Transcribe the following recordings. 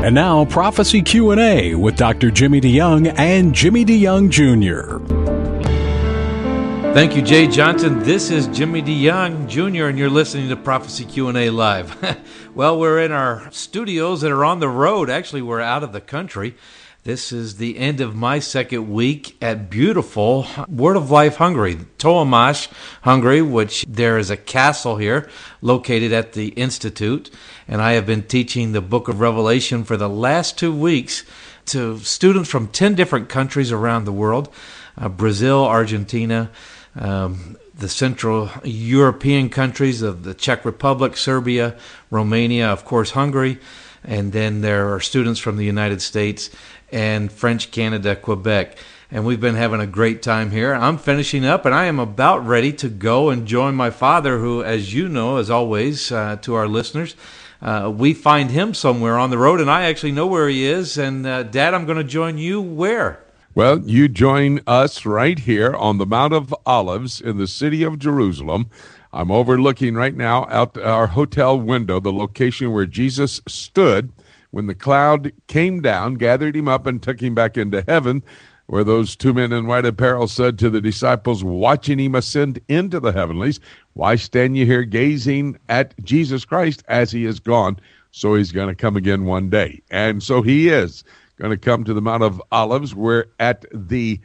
And now, Prophecy Q&A with Dr. Jimmy DeYoung and Jimmy DeYoung Jr. Thank you, Jay Johnson. This is Jimmy DeYoung Jr., and you're listening to Prophecy Q&A Live. Well, we're in our studios that are on the road. Actually, we're out of the country. This is the end of my second week at beautiful Word of Life Hungary, Tomasz, Hungary, which there is a castle here located at the Institute. And I have been teaching the book of Revelation for the last 2 weeks to students from 10 different countries around the world, Brazil, Argentina, the Central European countries of the Czech Republic, Serbia, Romania, of course, Hungary. And then there are students from the United States and French Canada, Quebec. And we've been having a great time here. I'm finishing up, and I am about ready to go and join my father, who, as you know, as always, to our listeners, we find him somewhere on the road, and I actually know where he is. And, Dad, I'm going to join you where? Well, you join us right here on the Mount of Olives in the city of Jerusalem. I'm overlooking right now out our hotel window, the location where Jesus stood when the cloud came down, gathered him up, and took him back into heaven, where those two men in white apparel said to the disciples watching him ascend into the heavenlies, "Why stand you here gazing at Jesus Christ as he is gone?" So he's going to come again one day. And so he is going to come to the Mount of Olives. We're at the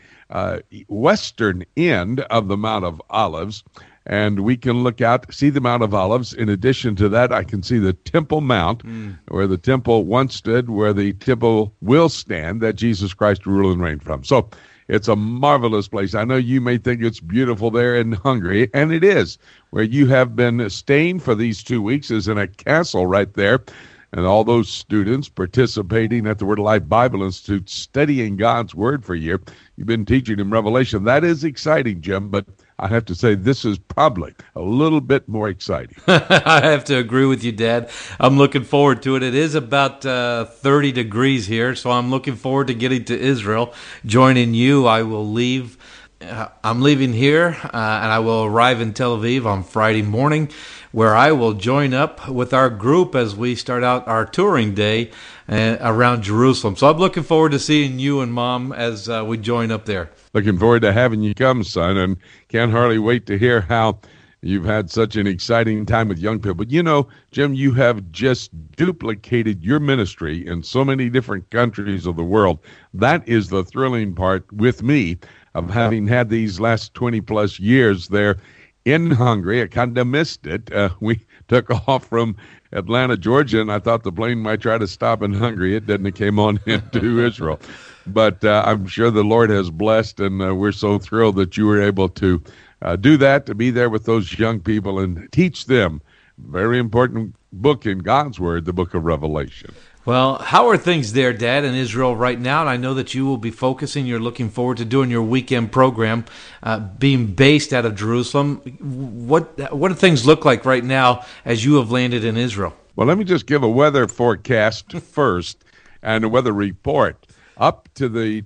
western end of the Mount of Olives, and we can look out, see the Mount of Olives. In addition to that, I can see the Temple Mount, where the temple once stood, where the temple will stand, that Jesus Christ rule and reign from. So it's a marvelous place. I know you may think it's beautiful there in Hungary, and it is. Where you have been staying for these 2 weeks is in a castle right there. And all those students participating at the Word of Life Bible Institute, studying God's Word for a year. You've been teaching in Revelation. That is exciting, Jim, but I have to say this is probably a little bit more exciting. I have to agree with you, Dad. I'm looking forward to it. It is about 30 degrees here, so I'm looking forward to getting to Israel, joining you. I will leave. I'm leaving here, and I will arrive in Tel Aviv on Friday morning, where I will join up with our group as we start out our touring day around Jerusalem. So I'm looking forward to seeing you and Mom as we join up there. Looking forward to having you come, son, and can't hardly wait to hear how you've had such an exciting time with young people. You know, Jim, you have just duplicated your ministry in so many different countries of the world. That is the thrilling part with me of having had these last 20-plus years there in Hungary. I kind of missed it. We took off from Atlanta, Georgia, and I thought the plane might try to stop in Hungary. It didn't. It came on into Israel. But I'm sure the Lord has blessed, and we're so thrilled that you were able to do that, to be there with those young people and teach them. Very important book in God's Word, the book of Revelation. Well, how are things there, Dad, in Israel right now? And I know that you will be focusing. You're looking forward to doing your weekend program, being based out of Jerusalem. What do things look like right now as you have landed in Israel? Well, let me just give a weather forecast first and a weather report. Up to the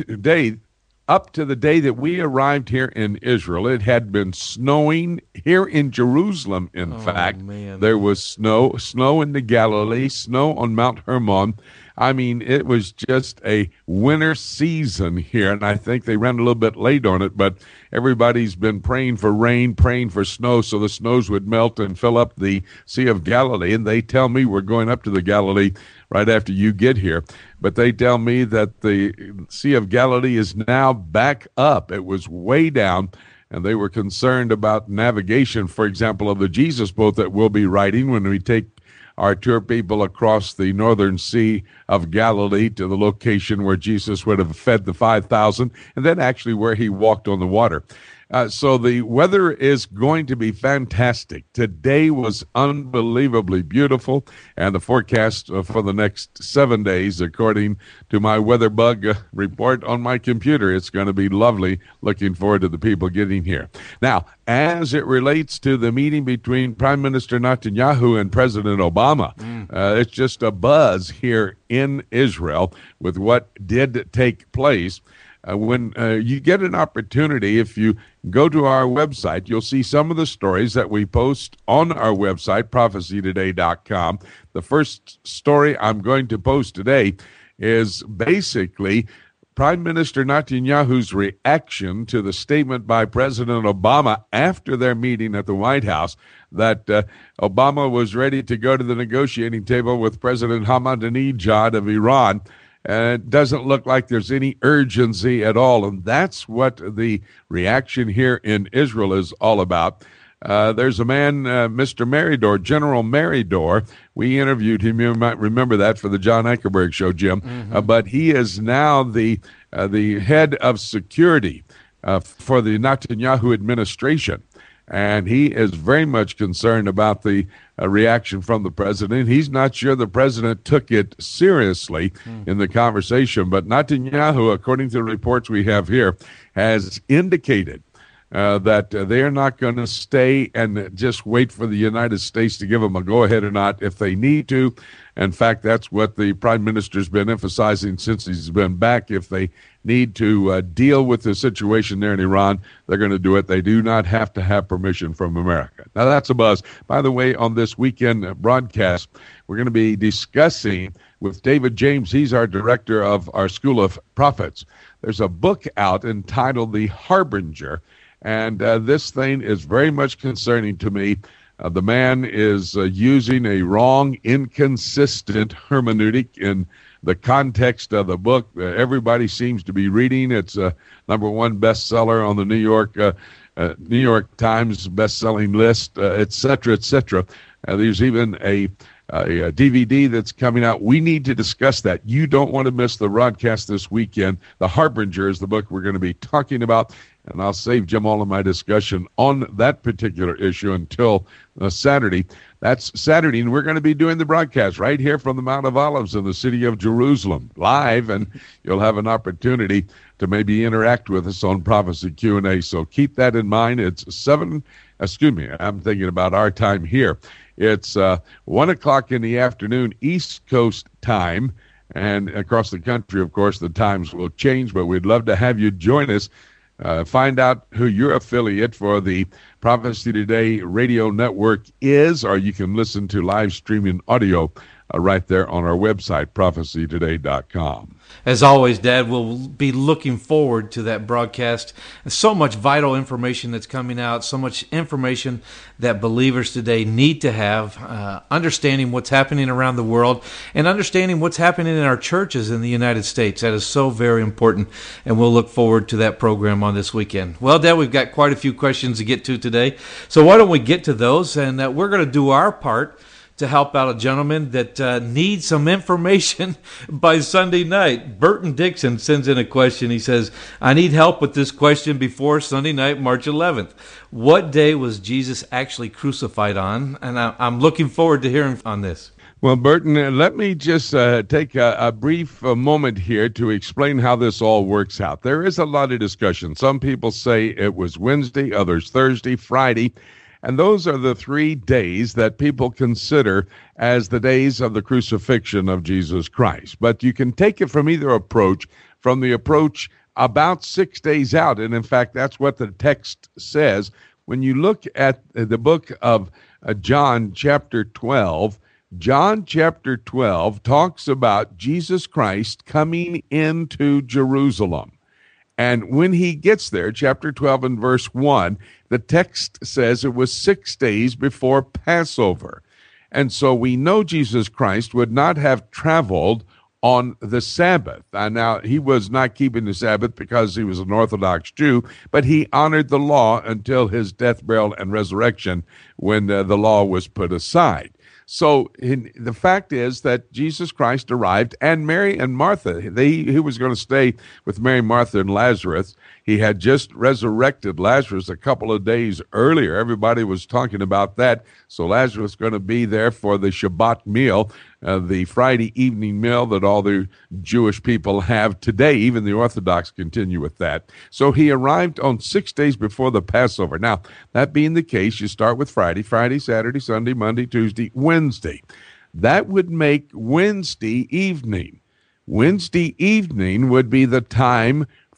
day that we arrived here in Israel, it had been snowing here in Jerusalem. In fact, man. There was snow in the Galilee, snow on Mount Hermon. I mean, it was just a winter season here, and I think they ran a little bit late on it, but everybody's been praying for rain, praying for snow, so the snows would melt and fill up the Sea of Galilee. And they tell me we're going up to the Galilee right after you get here. But they tell me that the Sea of Galilee is now back up. It was way down, and they were concerned about navigation, for example, of the Jesus boat that we'll be riding when we take our tour people across the northern Sea of Galilee to the location where Jesus would have fed the 5,000, and then actually where he walked on the water. So the weather is going to be fantastic. Today was unbelievably beautiful, and the forecast for the next 7 days, according to my weather bug report on my computer, it's going to be lovely. Looking forward to the people getting here. Now, as it relates to the meeting between Prime Minister Netanyahu and President Obama, it's just a buzz here in Israel with what did take place. when you get an opportunity, if you go to our website, you'll see some of the stories that we post on our website, prophecytoday.com. The first story I'm going to post today is basically Prime Minister Netanyahu's reaction to the statement by President Obama after their meeting at the White House that Obama was ready to go to the negotiating table with President Ahmadinejad of Iran. It doesn't look like there's any urgency at all, and that's what the reaction here in Israel is all about. There's a man, Mr. Meridor, General Meridor. We interviewed him. You might remember that for the John Ankerberg show, Jim. But he is now the head of security for the Netanyahu administration. And he is very much concerned about the reaction from the president. He's not sure the president took it seriously in the conversation. But Netanyahu, according to the reports we have here, has indicated that they are not going to stay and just wait for the United States to give them a go-ahead or not if they need to. In fact, that's what the prime minister's been emphasizing since he's been back. If they need to deal with the situation there in Iran, they're going to do it. They do not have to have permission from America. Now, that's a buzz. By the way, on this weekend broadcast, we're going to be discussing with David James. He's our director of our School of Prophets. There's a book out entitled The Harbinger, and this thing is very much concerning to me. The man is using a wrong, inconsistent hermeneutic in the context of the book. Everybody seems to be reading. It's a #1 bestseller on the New York Times best-selling list, et cetera, et cetera. There's even a DVD that's coming out. We need to discuss that. You don't want to miss the broadcast this weekend. The Harbinger is the book we're going to be talking about, and I'll save Jim all of my discussion on that particular issue until Saturday. That's Saturday, and we're going to be doing the broadcast right here from the Mount of Olives in the city of Jerusalem, live, and you'll have an opportunity to maybe interact with us on Prophecy Q&A. So keep that in mind. It's I'm thinking about our time here. It's 1 o'clock in the afternoon, East Coast time, and across the country, of course, the times will change, but we'd love to have you join us. Find out who your affiliate for the Prophecy Today radio network is, or you can listen to live streaming audio right there on our website, prophecytoday.com. As always, Dad, we'll be looking forward to that broadcast. So much vital information that's coming out, so much information that believers today need to have, understanding what's happening around the world and understanding what's happening in our churches in the United States. That is so very important, and we'll look forward to that program on this weekend. Well, Dad, we've got quite a few questions to get to today, so why don't we get to those, and we're going to do our part to help out a gentleman that needs some information by Sunday night. Burton Dixon sends in a question. He says, I need help with this question before Sunday night, March 11th. What day was Jesus actually crucified on? And I'm looking forward to hearing on this. Well, Burton, let me just take a brief moment here to explain how this all works out. There is a lot of discussion. Some people say it was Wednesday, others Thursday, Friday. And those are the 3 days that people consider as the days of the crucifixion of Jesus Christ. But you can take it from either approach, from the approach about 6 days out. And in fact, that's what the text says. When you look at the book of John chapter 12, John chapter 12 talks about Jesus Christ coming into Jerusalem. And when he gets there, chapter 12 and verse 1, the text says it was 6 days before Passover. And so we know Jesus Christ would not have traveled on the Sabbath. Now, he was not keeping the Sabbath because he was an Orthodox Jew, but he honored the law until his death, burial, and resurrection when the law was put aside. So the fact is that Jesus Christ arrived, and Mary and Martha, he was going to stay with Mary, Martha, and Lazarus. He had just resurrected Lazarus a couple of days earlier. Everybody was talking about that. So Lazarus is going to be there for the Shabbat meal, the Friday evening meal that all the Jewish people have today. Even the Orthodox continue with that. So he arrived on 6 days before the Passover. Now, that being the case, you start with Friday, Saturday, Sunday, Monday, Tuesday, Wednesday. That would make Wednesday evening. Wednesday evening would be the time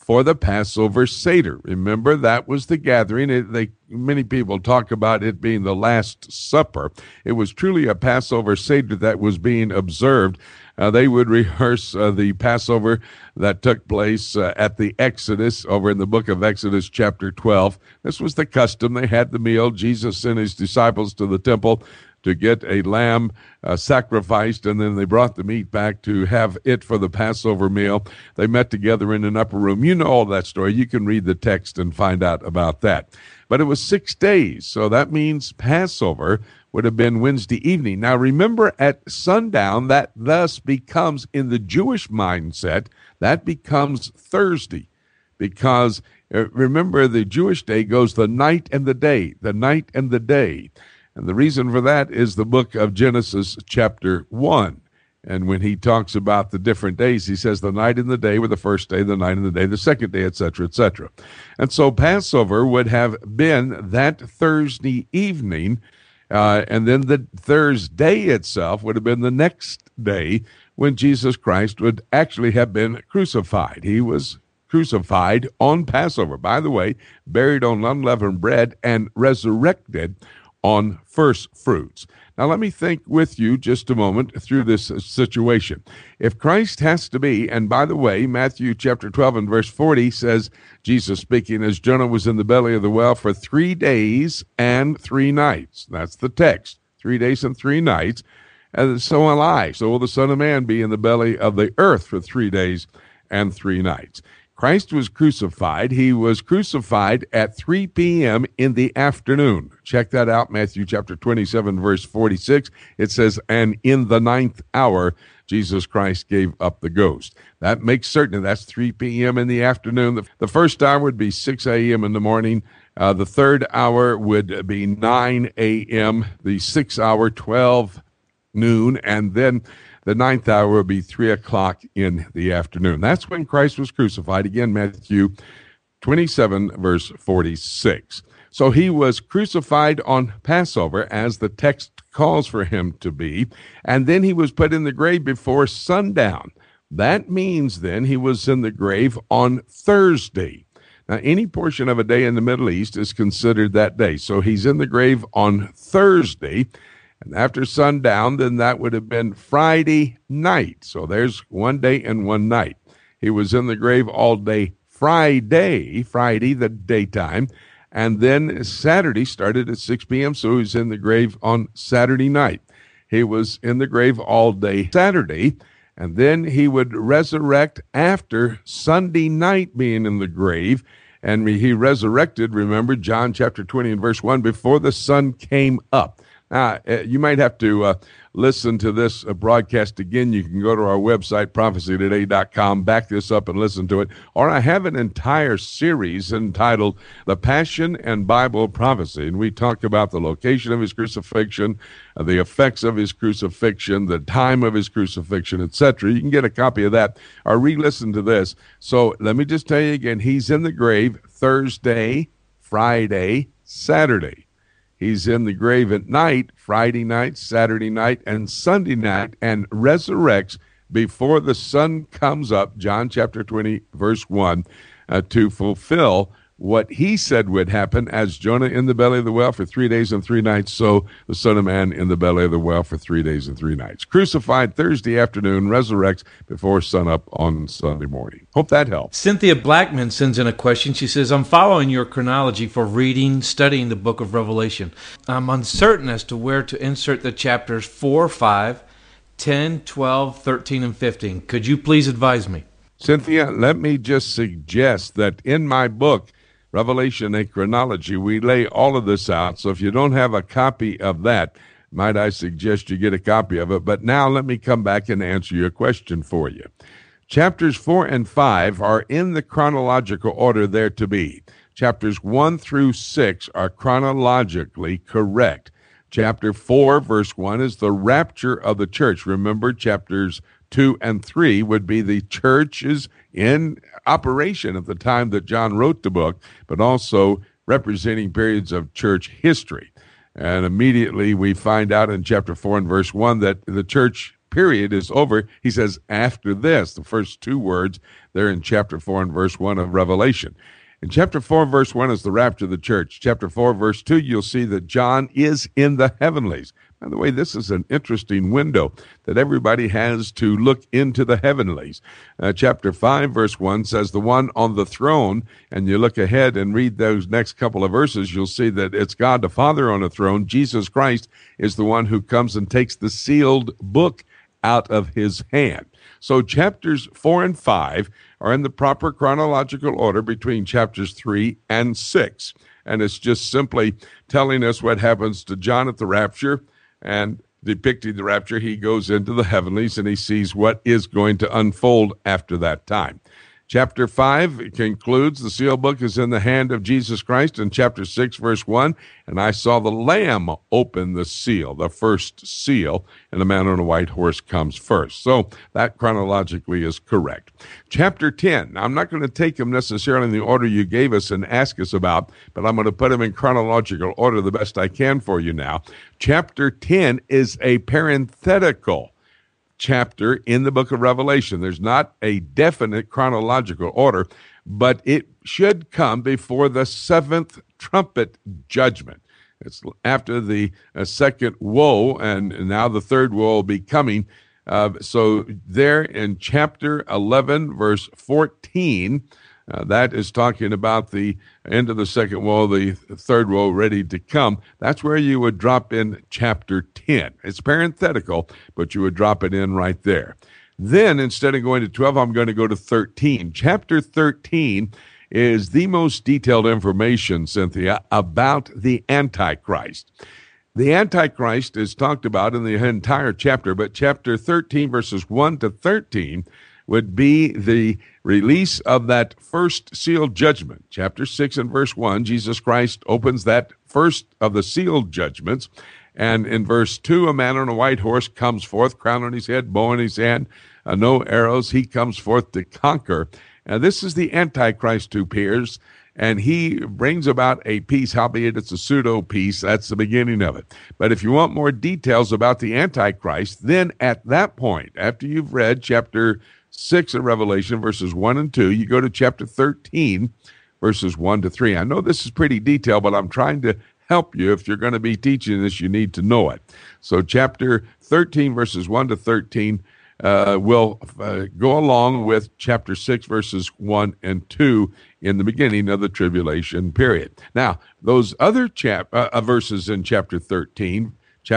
for the Passover Seder. Remember, that was the gathering. Many people talk about it being the Last Supper. It was truly a Passover Seder that was being observed. They would rehearse the Passover that took place at the Exodus, over in the book of Exodus, chapter 12. This was the custom. They had the meal. Jesus sent his disciples to the temple to get a lamb sacrificed, and then they brought the meat back to have it for the Passover meal. They met together in an upper room. You know all that story. You can read the text and find out about that. But it was 6 days, so that means Passover would have been Wednesday evening. Now remember, at sundown, that thus becomes, in the Jewish mindset, that becomes Thursday, because remember, the Jewish day goes the night and the day, the night and the day. And the reason for that is the book of Genesis chapter 1. And when he talks about the different days, he says the night and the day were the first day, the night and the day, the second day, etc., etc. And so Passover would have been that Thursday evening, and then the Thursday itself would have been the next day when Jesus Christ would actually have been crucified. He was crucified on Passover, by the way, buried on unleavened bread, and resurrected on first fruits. Now, let me think with you just a moment through this situation. If Christ has to be, and by the way, Matthew chapter 12 and verse 40 says, Jesus speaking, as Jonah was in the belly of the whale for 3 days and 3 nights. That's the text, 3 days and 3 nights. And so will I. So will the Son of Man be in the belly of the earth for 3 days and 3 nights. Christ was crucified. He was crucified at 3 p.m. in the afternoon. Check that out, Matthew chapter 27, verse 46. It says, and in the 9th hour, Jesus Christ gave up the ghost. That makes certain that's 3 p.m. in the afternoon. The first hour would be 6 a.m. in the morning. The third hour would be 9 a.m. The 6th hour, 12 noon. And then the 9th hour will be 3 o'clock in the afternoon. That's when Christ was crucified. Again, Matthew 27, verse 46. So he was crucified on Passover, as the text calls for him to be, and then he was put in the grave before sundown. That means then he was in the grave on Thursday. Now, any portion of a day in the Middle East is considered that day. So he's in the grave on Thursday. And after sundown, then that would have been Friday night. So there's 1 day and 1 night. He was in the grave all day Friday, the daytime. And then Saturday started at 6 p.m., so he was in the grave on Saturday night. He was in the grave all day Saturday, and then he would resurrect after Sunday night being in the grave. And he resurrected, remember, John chapter 20 and verse 1, before the sun came up. Now, you might have to listen to this broadcast again. You can go to our website, prophecytoday.com, back this up and listen to it. Or I have an entire series entitled The Passion and Bible Prophecy. And we talk about the location of his crucifixion, the effects of his crucifixion, the time of his crucifixion, etc. You can get a copy of that or re-listen to this. So let me just tell you again, he's in the grave Thursday, Friday, Saturday. He's in the grave at night, Friday night, Saturday night, and Sunday night, and resurrects before the sun comes up, John chapter 20, verse 1, to fulfill what he said would happen, as Jonah in the belly of the whale for 3 days and 3 nights, so the Son of Man in the belly of the whale for 3 days and 3 nights. Crucified Thursday afternoon, resurrects before sunup on Sunday morning. Hope that helps. Cynthia Blackman sends in a question. She says, I'm following your chronology for reading, studying the book of Revelation. I'm uncertain as to where to insert the chapters 4, 5, 10, 12, 13, and 15. Could you please advise me? Cynthia, let me just suggest that in my book, Revelation, a Chronology, we lay all of this out. So if you don't have a copy of that, might I suggest you get a copy of it. But now let me come back and answer your question for you. Chapters 4 and 5 are in the chronological order they're to be. Chapters 1 through 6 are chronologically correct. Chapter 4, verse 1 is the rapture of the church. Remember, chapters 2 and 3 would be the churches in operation at the time that John wrote the book, but also representing periods of church history. And immediately we find out in chapter 4 and verse 1 that the church period is over. He says, after this, the first two words there in chapter 4 and verse 1 of Revelation. In chapter 4, verse 1 is the rapture of the church. Chapter 4, verse 2, you'll see that John is in the heavenlies. By the way, this is an interesting window that everybody has to look into the heavenlies. Chapter 5, verse 1 says the one on the throne, and you look ahead and read those next couple of verses, you'll see that it's God the Father on the throne. Jesus Christ is the one who comes and takes the sealed book out of his hand. So chapters 4 and 5 are in the proper chronological order between chapters 3 and 6. And it's just simply telling us what happens to John at the rapture, and depicting the rapture. He goes into the heavenlies and he sees what is going to unfold after that time. Chapter 5 concludes, the seal book is in the hand of Jesus Christ. In chapter 6, verse 1, and I saw the Lamb open the seal, the first seal, and the man on a white horse comes first. So that chronologically is correct. Chapter 10, now I'm not going to take them necessarily in the order you gave us and ask us about, but I'm going to put them in chronological order the best I can for you now. Chapter 10 is a parenthetical chapter in the book of Revelation. There's not a definite chronological order, but it should come before the seventh trumpet judgment. It's after the second woe, and now the third woe will be coming. So there in chapter 11, verse 14, that is talking about the end of the second woe, the third woe ready to come. That's where you would drop in chapter 10. It's parenthetical, but you would drop it in right there. Then, instead of going to 12, I'm going to go to 13. Chapter 13 is the most detailed information, Cynthia, about the Antichrist. The Antichrist is talked about in the entire chapter, but chapter 13, verses 1 to 13, would be the release of that first sealed judgment. Chapter 6 and verse 1, Jesus Christ opens that first of the sealed judgments. And in verse 2, a man on a white horse comes forth, crown on his head, bow in his hand, no arrows. He comes forth to conquer. And this is the Antichrist who appears, and he brings about a peace, howbeit it's a pseudo-peace. That's the beginning of it. But if you want more details about the Antichrist, then at that point, after you've read chapter 6 of Revelation, verses 1 and 2, you go to chapter 13, verses 1 to 3. I know this is pretty detailed, but I'm trying to help you. If you're going to be teaching this, you need to know it. So chapter 13, verses 1 to 13, will go along with chapter 6, verses 1 and 2 in the beginning of the tribulation period. Now, those other verses in chapter 13,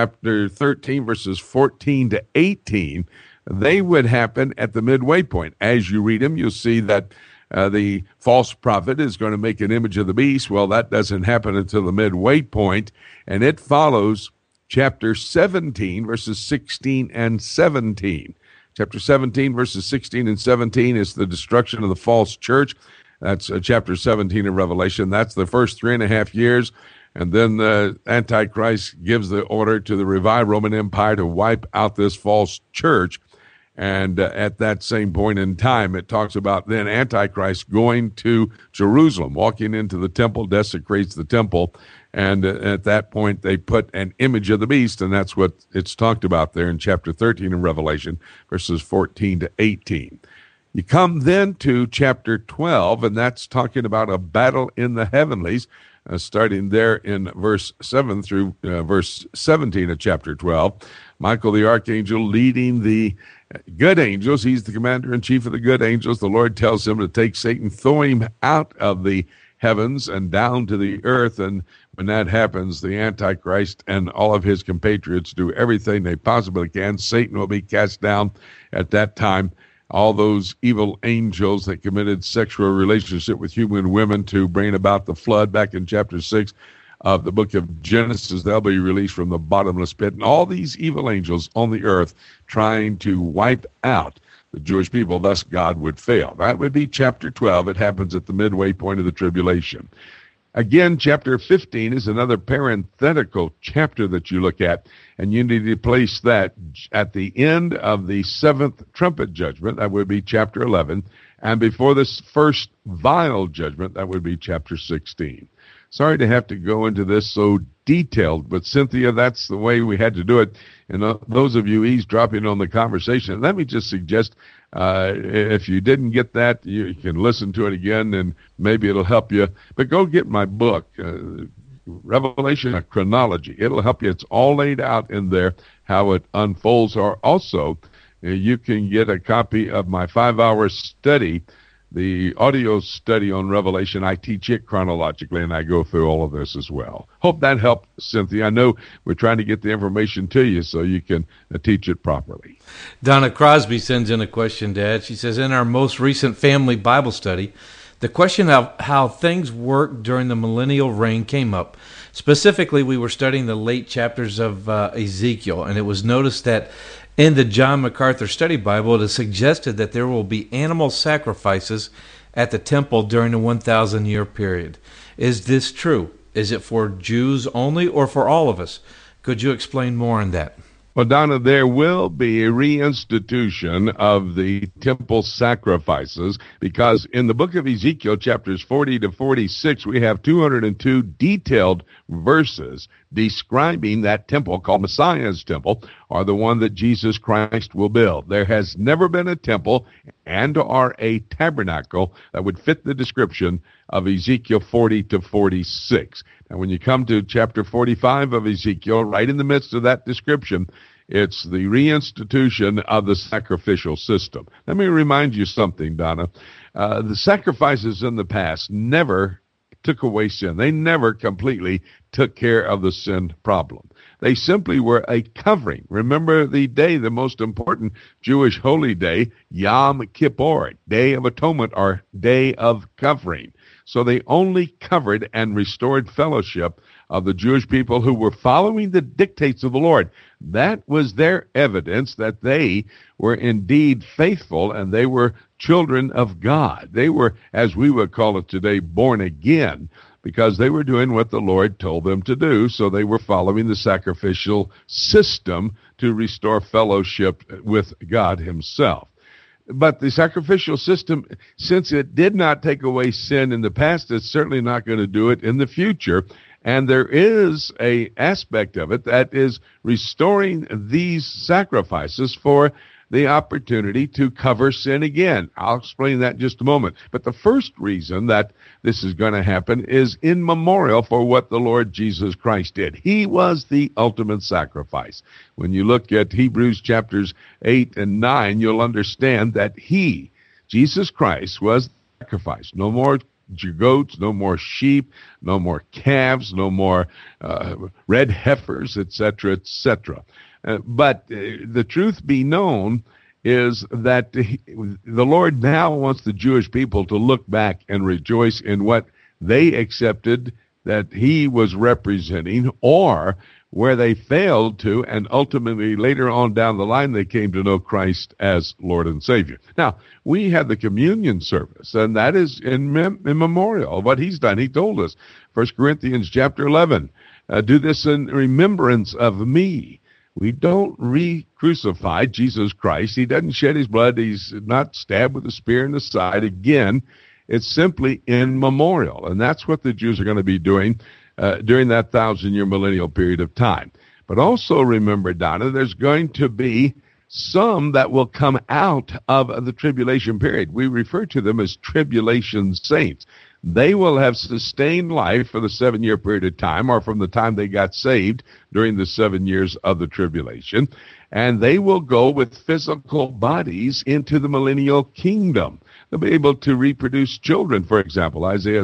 verses 14 to 18, they would happen at the midway point. As you read them, you'll see that the false prophet is going to make an image of the beast. Well, that doesn't happen until the midway point, and it follows chapter 17, verses 16 and 17. Chapter 17, verses 16 and 17 is the destruction of the false church. That's chapter 17 of Revelation. That's the first 3.5 years. And then the Antichrist gives the order to the revived Roman Empire to wipe out this false church. And at that same point in time, it talks about then Antichrist going to Jerusalem, walking into the temple, desecrates the temple. And at that point, they put an image of the beast, and that's what it's talked about there in chapter 13 of Revelation, verses 14 to 18. You come then to chapter 12, and that's talking about a battle in the heavenlies, starting there in verse 7 through verse 17 of chapter 12. Michael the archangel leading the good angels. He's the commander-in-chief of the good angels. The Lord tells him to take Satan, throw him out of the heavens and down to the earth. And when that happens, the Antichrist and all of his compatriots do everything they possibly can. Satan will be cast down at that time. All those evil angels that committed sexual relationship with human women to bring about the flood back in chapter 6 of the book of Genesis, they'll be released from the bottomless pit. And all these evil angels on the earth trying to wipe out the Jewish people, thus God would fail. That would be chapter 12. It happens at the midway point of the tribulation. Again, chapter 15 is another parenthetical chapter that you look at, and you need to place that at the end of the seventh trumpet judgment. That would be chapter 11. And before this first vial judgment, that would be chapter 16. Sorry to have to go into this so detailed. But Cynthia, that's the way we had to do it. And those of you eavesdropping on the conversation, let me just suggest, if you didn't get that, you can listen to it again, and maybe it'll help you. But go get my book, Revelation, a Chronology. It'll help you. It's all laid out in there, how it unfolds. Or also, you can get a copy of my 5-hour study, the audio study on Revelation. I teach it chronologically, and I go through all of this as well. Hope that helped, Cynthia. I know we're trying to get the information to you so you can teach it properly. Donna Crosby sends in a question, Dad. She says, in our most recent family Bible study, the question of how things worked during the millennial reign came up. Specifically, we were studying the late chapters of Ezekiel, and it was noticed that in the John MacArthur Study Bible, it is suggested that there will be animal sacrifices at the temple during the 1,000-year period. Is this true? Is it for Jews only or for all of us? Could you explain more on that? Well, Donna, there will be a reinstitution of the temple sacrifices, because in the book of Ezekiel, chapters 40 to 46, we have 202 detailed verses describing that temple called Messiah's temple, or the one that Jesus Christ will build. There has never been a temple and or a tabernacle that would fit the description of Ezekiel 40 to 46. And when you come to chapter 45 of Ezekiel, right in the midst of that description, it's the reinstitution of the sacrificial system. Let me remind you something, Donna. The sacrifices in the past never took away sin. They never completely took care of the sin problem. They simply were a covering. Remember the day, the most important Jewish holy day, Yom Kippur, Day of Atonement, or Day of Covering. So they only covered and restored fellowship of the Jewish people who were following the dictates of the Lord. That was their evidence that they were indeed faithful and they were children of God. They were, as we would call it today, born again, because they were doing what the Lord told them to do. So they were following the sacrificial system to restore fellowship with God himself. But the sacrificial system, since it did not take away sin in the past, it's certainly not going to do it in the future. And there is an aspect of it that is restoring these sacrifices for the opportunity to cover sin again. I'll explain that in just a moment. But the first reason that this is going to happen is in memorial for what the Lord Jesus Christ did. He was the ultimate sacrifice. When you look at Hebrews chapters 8 and 9, you'll understand that he, Jesus Christ, was the sacrifice. No more goats, no more sheep, no more calves, no more red heifers, etc., etc. But the truth be known is that the Lord now wants the Jewish people to look back and rejoice in what they accepted that he was representing, or where they failed to, and ultimately later on down the line they came to know Christ as Lord and Savior. Now, we have the communion service, and that is in memorial of what he's done. He told us, 1 Corinthians chapter 11, do this in remembrance of me. We don't re-crucify Jesus Christ. He doesn't shed his blood. He's not stabbed with a spear in the side. Again, it's simply in memorial. And that's what the Jews are going to be doing during that 1,000-year millennial period of time. But also remember, Donna, there's going to be some that will come out of the tribulation period. We refer to them as tribulation saints. They will have sustained life for the 7-year period of time, or from the time they got saved during the 7 years of the tribulation, and they will go with physical bodies into the millennial kingdom. They'll be able to reproduce children, for example, Isaiah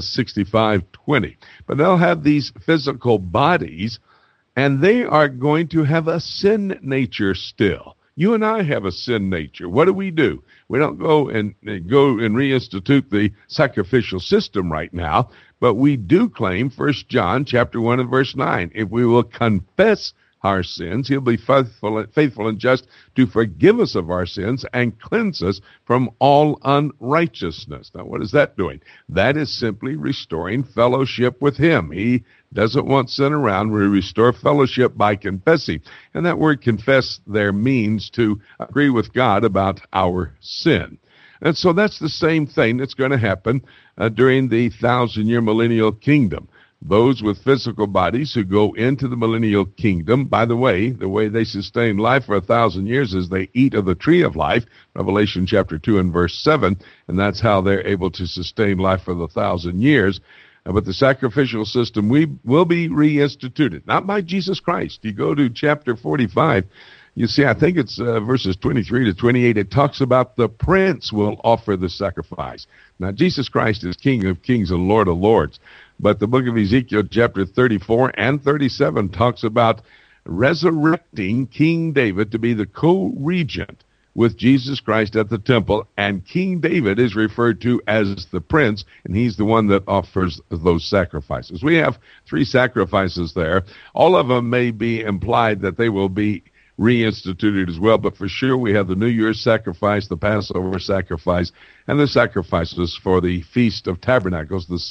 65:20. But they'll have these physical bodies, and they are going to have a sin nature still. You and I have a sin nature. What do? We don't go and reinstitute the sacrificial system right now, but we do claim 1 John chapter 1 and verse 9. If we will confess our sins, he'll be faithful and just to forgive us of our sins and cleanse us from all unrighteousness. Now, what is that doing? That is simply restoring fellowship with him. He doesn't want sin around. We restore fellowship by confessing. And that word confess there means to agree with God about our sin. And so that's the same thing that's going to happen during the 1,000-year millennial kingdom. those with physical bodies who go into the millennial kingdom. By the way they sustain life for 1,000 years is they eat of the tree of life, Revelation chapter 2 and verse 7, and that's how they're able to sustain life for the 1,000 years. But the sacrificial system will be reinstituted, not by Jesus Christ. You go to chapter 45, you see, I think it's verses 23 to 28, it talks about the prince will offer the sacrifice. Now, Jesus Christ is King of kings and Lord of lords. But the book of Ezekiel, chapter 34 and 37, talks about resurrecting King David to be the co-regent with Jesus Christ at the temple. And King David is referred to as the prince, and he's the one that offers those sacrifices. We have 3 sacrifices there. All of them may be implied that they will be reinstituted as well, but for sure we have the New Year's sacrifice, the Passover sacrifice, and the sacrifices for the Feast of Tabernacles, the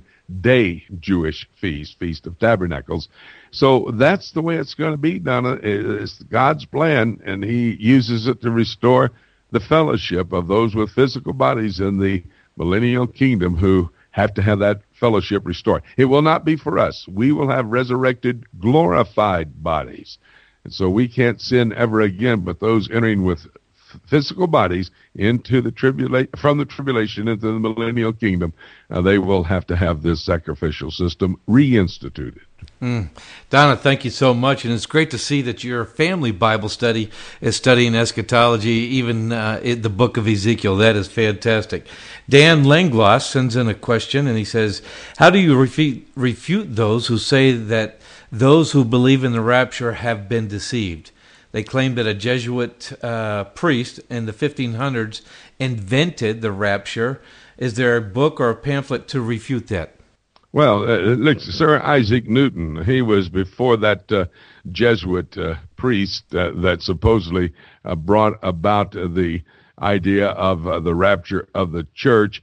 7-day Jewish Feast of Tabernacles. So that's the way it's going to be, Donna. It's God's plan, and he uses it to restore the fellowship of those with physical bodies in the millennial kingdom who have to have that fellowship restored. It will not be for us. We will have resurrected, glorified bodies. And so we can't sin ever again, but those entering with physical bodies into the from the tribulation into the millennial kingdom, they will have to have this sacrificial system reinstituted. Donna, thank you so much, and it's great to see that your family Bible study is studying eschatology, even in the book of Ezekiel. That is fantastic. Dan Langloss sends in a question, and he says, how do you refute those who say that those who believe in the rapture have been deceived? They claim that a Jesuit priest in the 1500s invented the rapture. Is there a book or a pamphlet to refute that? Well, look, Sir Isaac Newton, he was before that Jesuit priest that supposedly brought about the idea of the rapture of the church.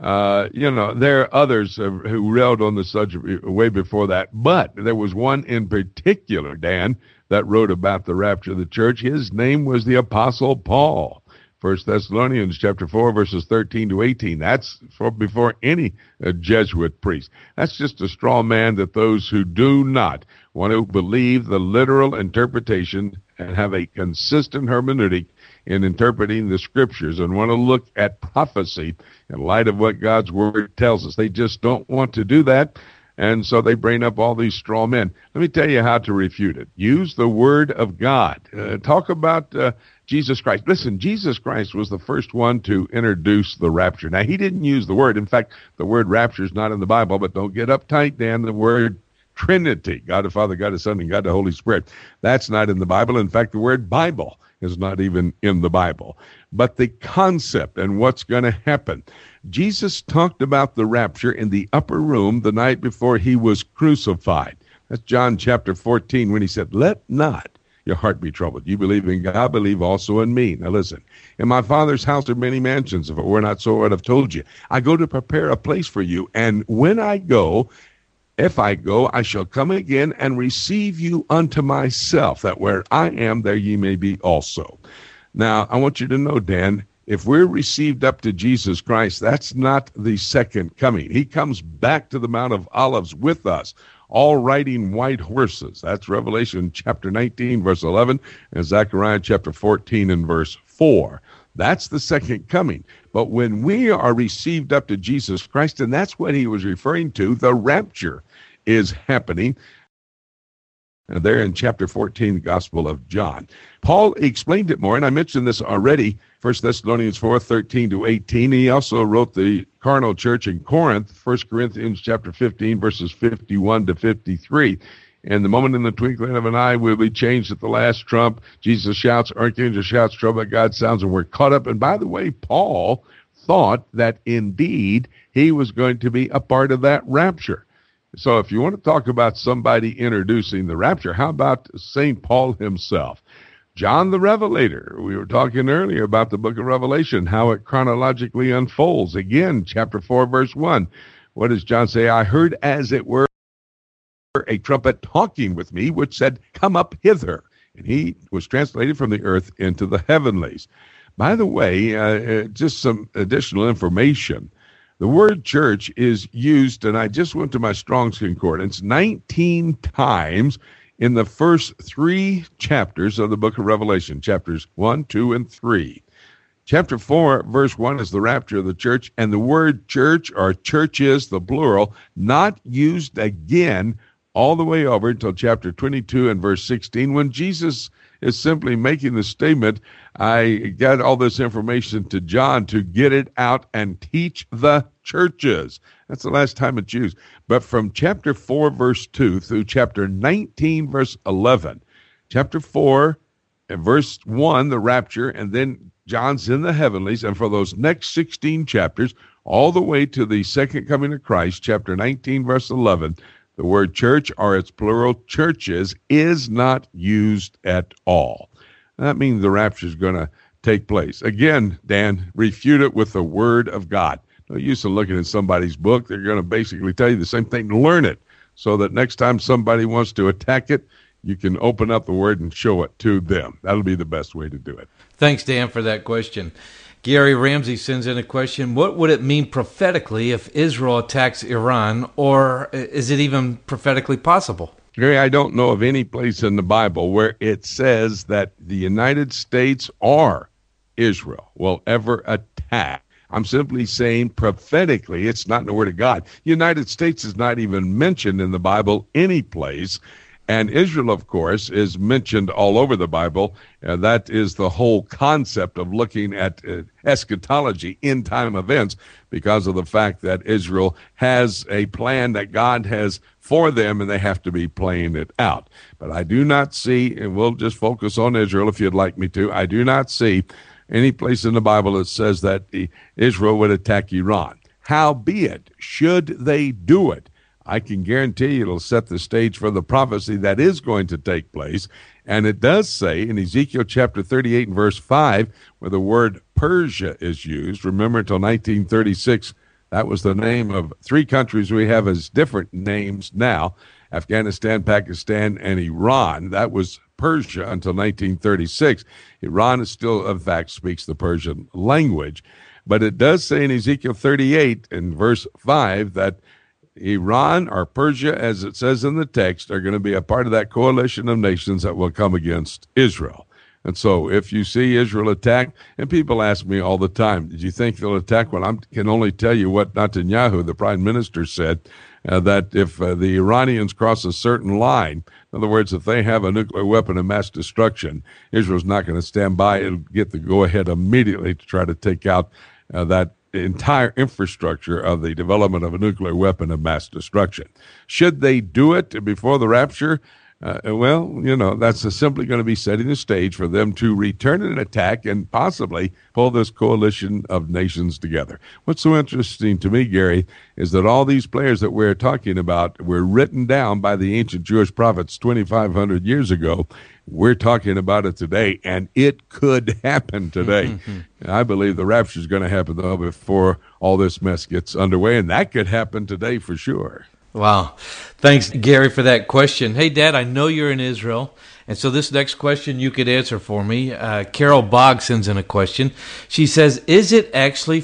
There are others who railed on the subject way before that, but there was one in particular, Dan, that wrote about the rapture of the church. His name was the Apostle Paul. 1 Thessalonians chapter 4, verses 13 to 18. That's before any Jesuit priest. That's just a straw man that those who do not want to believe the literal interpretation and have a consistent hermeneutic in interpreting the scriptures and want to look at prophecy in light of what God's word tells us. They just don't want to do that, and so they bring up all these straw men. Let me tell you how to refute it. Use the word of God. Talk about Jesus Christ. Listen, Jesus Christ was the first one to introduce the rapture. Now, he didn't use the word. In fact, the word rapture is not in the Bible, but don't get uptight, Dan. The word Trinity, God the Father, God the Son, and God the Holy Spirit, that's not in the Bible. In fact, the word Bible is not even in the Bible. But the concept and what's going to happen. Jesus talked about the rapture in the upper room the night before he was crucified. That's John chapter 14 when he said, "Let not your heart be troubled. You believe in God, believe also in me." Now listen, in my Father's house are many mansions. If it were not so, I would have told you. I go to prepare a place for you, and when I go, if I go, I shall come again and receive you unto myself, that where I am, there ye may be also. Now, I want you to know, Dan, if we're received up to Jesus Christ, that's not the second coming. He comes back to the Mount of Olives with us, all riding white horses. That's Revelation chapter 19, verse 11, and Zechariah chapter 14 and verse 4. That's the second coming. But when we are received up to Jesus Christ, and that's what he was referring to, the rapture is happening. And there in chapter 14, the Gospel of John. Paul explained it more, and I mentioned this already, 1 Thessalonians 4, 13 to 18. He also wrote the carnal church in Corinth, 1 Corinthians chapter 15, verses 51 to 53. And the moment in the twinkling of an eye will be changed at the last trump. Jesus shouts, archangel shouts, trumpet, God sounds, and we're caught up. And by the way, Paul thought that indeed he was going to be a part of that rapture. So if you want to talk about somebody introducing the rapture, how about St. Paul himself? John the Revelator. We were talking earlier about the book of Revelation, how it chronologically unfolds. Again, chapter 4, verse 1. What does John say? I heard as it were a trumpet talking with me, which said, "Come up hither." And he was translated from the earth into the heavenlies. By the way, just some additional information. The word church is used, and I just went to my Strong's Concordance, 19 times in the first 3 chapters of the book of Revelation, chapters 1, 2, and 3. Chapter 4, verse 1 is the rapture of the church, and the word church or churches, the plural, not used again all the way over until chapter 22 and verse 16, when Jesus is simply making the statement, I got all this information to John to get it out and teach the churches. That's the last time it's used. But from chapter 4, verse 2 through chapter 19, verse 11, chapter 4, and verse 1, the rapture, and then John's in the heavenlies, and for those next 16 chapters, all the way to the second coming of Christ, chapter 19, verse 11, the word church, or its plural, churches, is not used at all. That means the rapture is going to take place. Again, Dan, refute it with the Word of God. No use in looking at somebody's book. They're going to basically tell you the same thing. Learn it so that next time somebody wants to attack it, you can open up the Word and show it to them. That'll be the best way to do it. Thanks, Dan, for that question. Gary Ramsey sends in a question. What would it mean prophetically if Israel attacks Iran, or is it even prophetically possible? Gary, I don't know of any place in the Bible where it says that the United States or Israel will ever attack. I'm simply saying prophetically, it's not in the Word of God. The United States is not even mentioned in the Bible any place. And Israel, of course, is mentioned all over the Bible. That is the whole concept of looking at eschatology, end-time events, because of the fact that Israel has a plan that God has for them, and they have to be playing it out. But I do not see, and we'll just focus on Israel if you'd like me to, I do not see any place in the Bible that says that Israel would attack Iran. Howbeit, should they do it, I can guarantee it'll set the stage for the prophecy that is going to take place. And it does say in Ezekiel chapter 38 and verse 5, where the word Persia is used. Remember, until 1936, that was the name of 3 countries we have as different names now, Afghanistan, Pakistan, and Iran. That was Persia until 1936. Iran is still, in fact, speaks the Persian language. But it does say in Ezekiel 38 and verse 5 that Iran or Persia, as it says in the text, are going to be a part of that coalition of nations that will come against Israel. And so if you see Israel attack, and people ask me all the time, did you think they'll attack? Well, I can only tell you what Netanyahu, the prime minister, said, that if the Iranians cross a certain line, in other words, if they have a nuclear weapon of mass destruction, Israel's not going to stand by and get the go-ahead immediately to try to take out that entire infrastructure of the development of a nuclear weapon of mass destruction. Should they do it before the rapture? Well, that's simply going to be setting the stage for them to return an attack and possibly pull this coalition of nations together. What's so interesting to me, Gary, is that all these players that we're talking about were written down by the ancient Jewish prophets 2,500 years ago. We're talking about it today, and it could happen today. I believe the rapture is going to happen, though, before all this mess gets underway, and that could happen today for sure. Wow. Thanks, Gary, for that question. Hey, Dad, I know you're in Israel, and so this next question you could answer for me. Carol Bogg sends in a question. She says, is it actually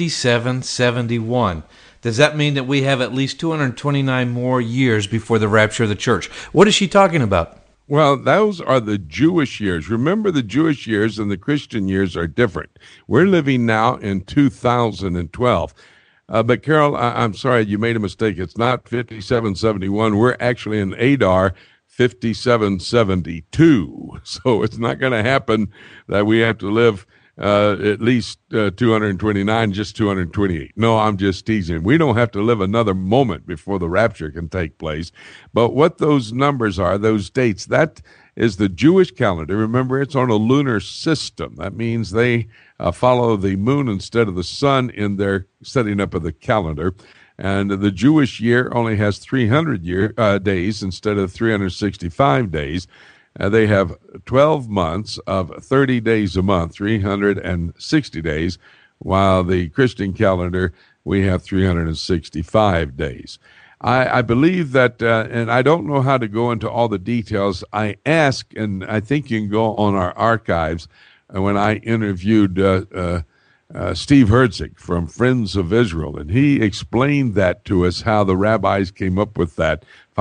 5771? Does that mean that we have at least 229 more years before the rapture of the church? What is she talking about? Well, those are the Jewish years. Remember, the Jewish years and the Christian years are different. We're living now in 2012. But, Carol, I'm sorry, you made a mistake. It's not 5771. We're actually in Adar 5772. So it's not going to happen that we have to live at least 229, just 228. No, I'm just teasing. We don't have to live another moment before the rapture can take place. But what those numbers are, those dates, that is the Jewish calendar. Remember, it's on a lunar system. That means they follow the moon instead of the sun in their setting up of the calendar. And the Jewish year only has 300 days instead of 365 days. They have 12 months of 30 days a month, 360 days, while the Christian calendar, we have 365 days. I believe that, and I don't know how to go into all the details. I ask, and I think you can go on our archives, when I interviewed Steve Herzig from Friends of Israel, and he explained that to us, how the rabbis came up with that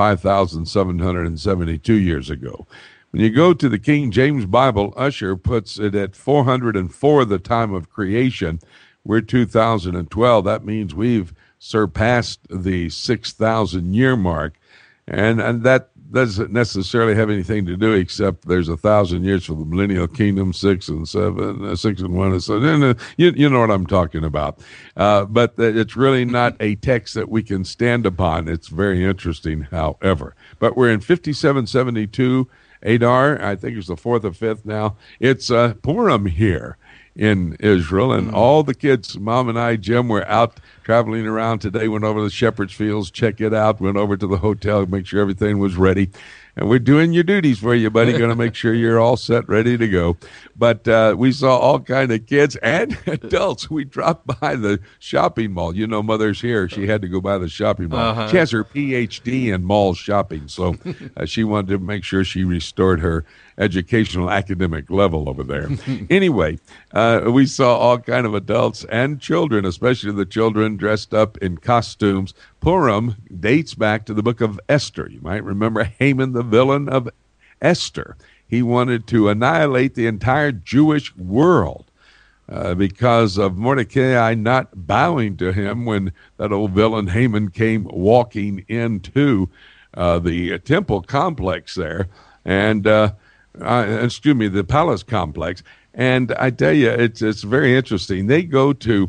5,772 years ago. When you go to the King James Bible, Usher puts it at 404, the time of creation. We're 2012. That means we've surpassed the 6,000 year mark, and that doesn't necessarily have anything to do, except there's 1,000 years for the millennial kingdom, 6 and 7, 6 and 1 and 7. You know what I'm talking about. But it's really not a text that we can stand upon. It's very interesting, however. But we're in 5772 Adar. I think it's the 4th or 5th now. It's Purim here in Israel, and all the kids, Mom and I, Jim, were out traveling around today, went over to the Shepherd's Fields, check it out, went over to the hotel, make sure everything was ready. And we're doing your duties for you, buddy. Going to make sure you're all set, ready to go. But we saw all kind of kids and adults. We dropped by the shopping mall. You know, Mother's here. She had to go by the shopping mall. She has her PhD in mall shopping, so she wanted to make sure she restored her educational academic level over there. Anyway, we saw all kind of adults and children, especially the children dressed up in costumes. Purim dates back to the book of Esther. You might remember Haman, the villain of Esther. He wanted to annihilate the entire Jewish world because of Mordecai not bowing to him when that old villain Haman came walking into the temple complex there, and the palace complex. And I tell you, it's very interesting. They go to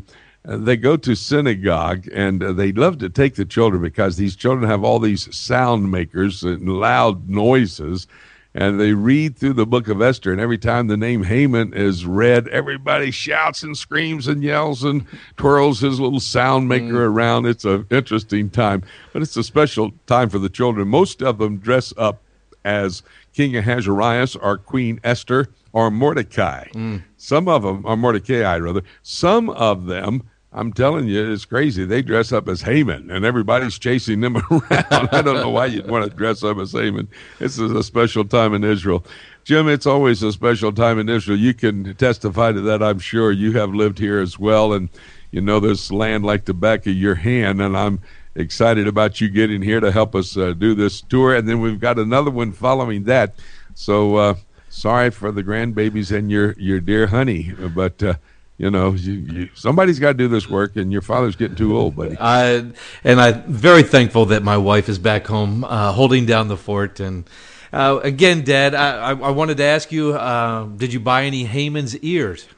synagogue, and they love to take the children because these children have all these sound makers and loud noises, and they read through the book of Esther, and every time the name Haman is read, everybody shouts and screams and yells and twirls his little sound maker around. It's an interesting time, but it's a special time for the children. Most of them dress up as King Ahasuerus or Queen Esther or Mordecai. Some of them are Mordecai, rather. Some of them, I'm telling you, it's crazy. They dress up as Haman, and everybody's chasing them around. I don't know why you'd want to dress up as Haman. This is a special time in Israel. Jim, it's always a special time in Israel. You can testify to that, I'm sure. You have lived here as well, and you know this land like the back of your hand, and I'm excited about you getting here to help us do this tour. And then we've got another one following that. So sorry for the grandbabies and your dear honey, but you know, somebody's got to do this work, and your father's getting too old, buddy. I'm very thankful that my wife is back home holding down the fort. And again, Dad, I wanted to ask you, did you buy any Haman's ears?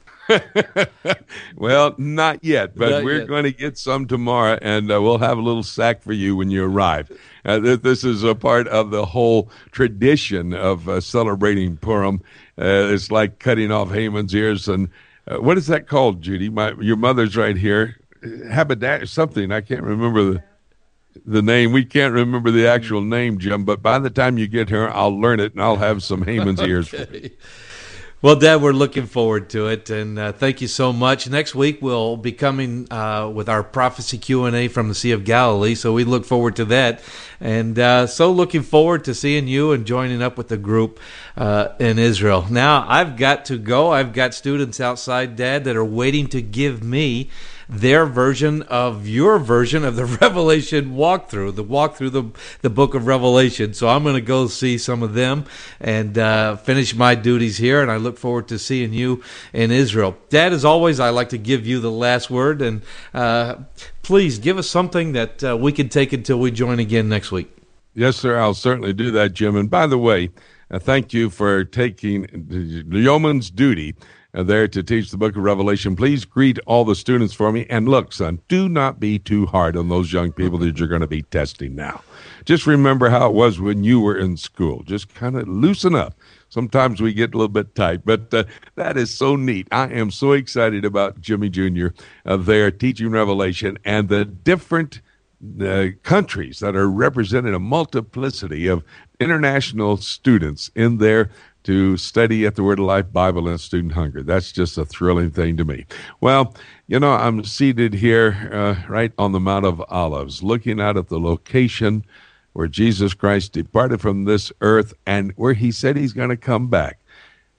Well, not yet, but we're going to get some tomorrow, and we'll have a little sack for you when you arrive. This is a part of the whole tradition of celebrating Purim. It's like cutting off Haman's ears. And what is that called, Judy? Your mother's right here. Something. I can't remember the name. We can't remember the actual name, Jim, but by the time you get here, I'll learn it, and I'll have some Haman's ears for you. Well, Dad, we're looking forward to it, and thank you so much. Next week, we'll be coming with our Prophecy Q&A from the Sea of Galilee, so we look forward to that. And so looking forward to seeing you and joining up with the group in Israel. Now, I've got to go. I've got students outside, Dad, that are waiting to give me their version of your version of the Revelation walkthrough, the book of Revelation. So I'm going to go see some of them and finish my duties here, and I look forward to seeing you in Israel. Dad, as always, I like to give you the last word, and please give us something that we can take until we join again next week. Yes, sir, I'll certainly do that, Jim. And by the way, thank you for taking the yeoman's duty there to teach the book of Revelation. Please greet all the students for me. And look, son, do not be too hard on those young people that you're going to be testing now. Just remember how it was when you were in school. Just kind of loosen up. Sometimes we get a little bit tight, but that is so neat. I am so excited about Jimmy Jr. There teaching Revelation and the different countries that are represented, a multiplicity of international students in there to study at the Word of Life Bible and Student Hunger. That's just a thrilling thing to me. Well, you know, I'm seated here right on the Mount of Olives, looking out at the location where Jesus Christ departed from this earth and where he said he's going to come back.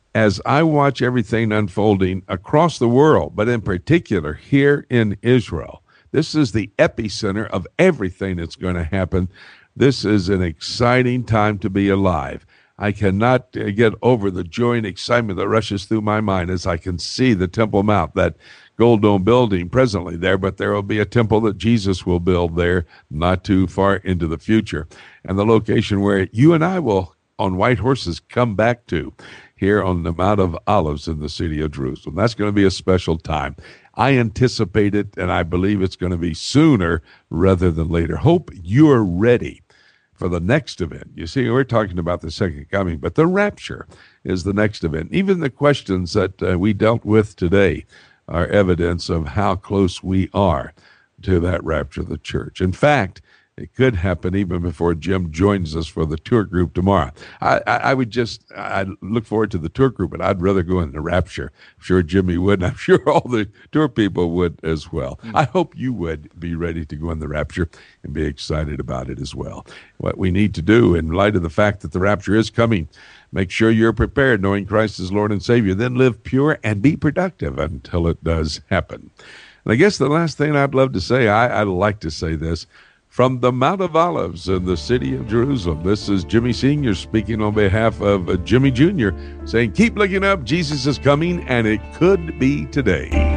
as I watch everything unfolding across the world, but in particular here in Israel, this is the epicenter of everything that's going to happen. This is an exciting time to be alive. I cannot get over the joy and excitement that rushes through my mind as I can see the Temple Mount, that Gold Dome building presently there, but there will be a temple that Jesus will build there not too far into the future. And the location where you and I will, on white horses, come back to here on the Mount of Olives in the city of Jerusalem. That's going to be a special time. I anticipate it, and I believe it's going to be sooner rather than later. Hope you're ready for the next event. You see, we're talking about the second coming, but the rapture is the next event. Even the questions that we dealt with today are evidence of how close we are to that rapture of the church. In fact, it could happen even before Jim joins us for the tour group tomorrow. I look forward to the tour group, but I'd rather go in the rapture. I'm sure Jimmy would, and I'm sure all the tour people would as well. I hope you would be ready to go in the rapture and be excited about it as well. What we need to do, in light of the fact that the rapture is coming, make sure you're prepared, knowing Christ is Lord and Savior. Then live pure and be productive until it does happen. And I guess the last thing I'd love to say, I'd like to say this, from the Mount of Olives in the city of Jerusalem, this is Jimmy Sr. speaking on behalf of Jimmy Jr., saying, keep looking up, Jesus is coming, and it could be today.